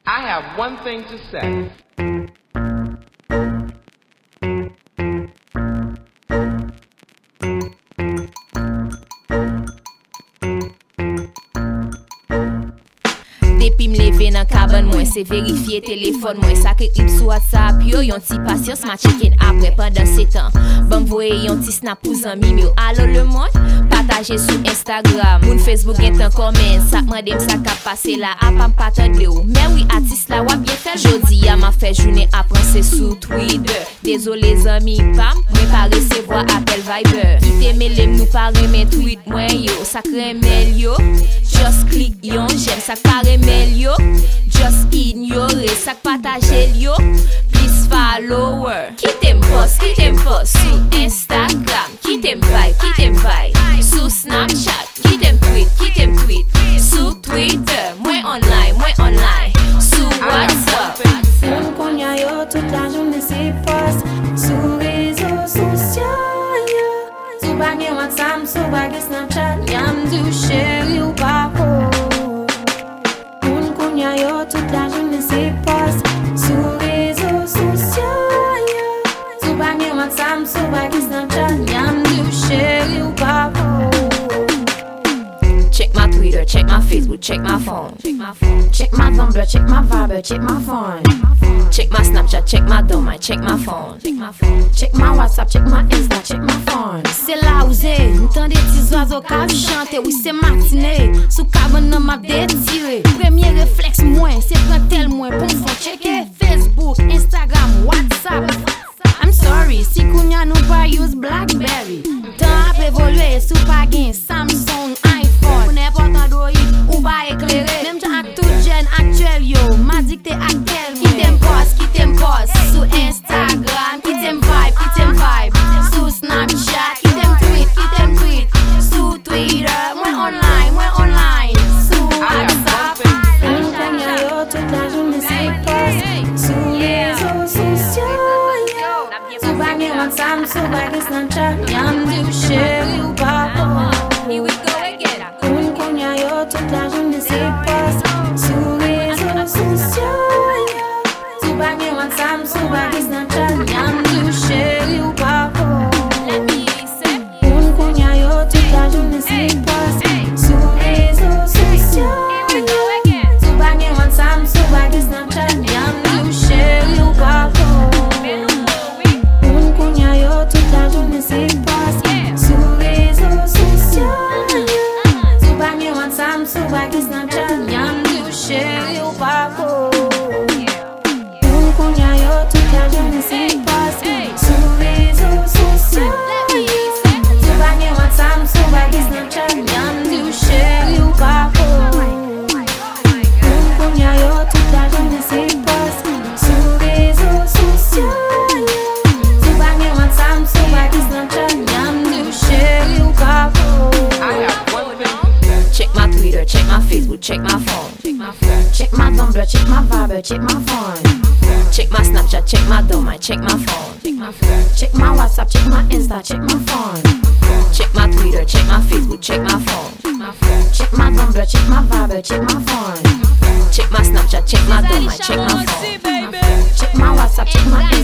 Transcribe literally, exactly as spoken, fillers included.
I have one thing to say. Depi m'leve nan kaban mwen, se verifiye telefon mwen. Sa ke ip sou WhatsApp yo, yon ti pasyos ma check-in apre pandan se tan. Ban voye yon ti snap pou zanmi yo. Alo le moun, pataje sou Instagram. Moun Facebook gen tan komen, sak mandem sa ka pase la apam patande yo. Men oui artiste la wap bien fel. Jodi ya ma fe jounen aprense sou Twitter. Désolé zanmi pam, mwen pa resevo apel Viber. Kite melem nou pa remen tweet mwen yo. Sak remel yo, just click yon j'aime. Sak pa remel yo, just ignore. Sak pataje yo, please follower. Kite m post, kite m post sou Instagram. Kite m vibe, kite m vibe sou Snapchat. Kite m tweet, kite m tweet sou Twitter. Mwen online, mwen online sou WhatsApp. Moun konya yo toute la journée se post sou réseaux sociaux yo. Sou bagay WhatsApp, sou bagay Snapchat. Yam du chéri ou pa po. Moun konya yo toute la journée se post sou réseaux sociaux yo. Sou bagay WhatsApp, sou bagay Snapchat. Yam du chéri ou pa po. Check my Twitter, check my Facebook, check my phone. Check my phone. Check my Tumblr, check my Viber, check my phone. Check my Snapchat, check my Doma, check my phone. Check my phone. Check my WhatsApp, check my Insta, check my phone. C'est là où c'est, m'tend des petits oiseaux qui chantent. Oui, c'est matinée, sous cabane m'a détiré. Premier réflexe, moins, c'est prendre tel moins pour m'font checker Facebook, Instagram, WhatsApp. I'm sorry, si kounya nou pa use Blackberry. Temps ap évolué, sou pa gen Samsung, iPhone. Pou n'importe Android, ou pa éclairé. Même jan ak tout jen actuel yo, ma dikte ak tel mwen. Kitem post, kitem post, sou Instagram. Kitem vibe, kitem vibe, sou Snapchat. Kitem tweet, kitem tweet, sou Twitter. Mwen online, mwen online, sou WhatsApp. Moun konya yo toute la journée se post sou réseaux sociaux. Sou bagay WhatsApp, sou bagay Snapchat. Yam du chéri ou pa po. Here we go again. Moun konya yo toute la journée se post sou réseaux sociaux. Sou bagay WhatsApp, sou bagay Snapchat. Yam du chéri ou pa po. Let me say. Moun konya yo toute la journée se post sou réseaux sociaux. Here we go again. Sou bagay WhatsApp, sou bagay Snapchat. Yam du chéri ou pa po. Moun konya yo toute la journée se post sou réseaux sociaux. Sou bagay WhatsApp, sou bagay Snapchat. Yam du chéri ou pa po. Moun konya yo toute la journée se post sou réseaux sociaux. Sou bagay WhatsApp, sou bagay Snapchat. Yam du chéri ou pa po. Moun konya yo toute la journée se post sou réseaux sociaux. Sou bagay WhatsApp, sou bagay Snapchat. Yam du chéri ou pa po. I have one thing to say. Check my Twitter, check my Facebook, check my phone. Check my phone. Check my Tumblr, check my Viber, check my phone. Check my Snapchat, check my Doma, check my phone. Check my phone. Check my WhatsApp, check my Insta, check my phone. Check my Twitter, check my Facebook, check my phone. Check my phone. Check my Tumblr, check my Viber, check my phone. Check my Snapchat, check my Doma, check my phone. Check my WhatsApp, check my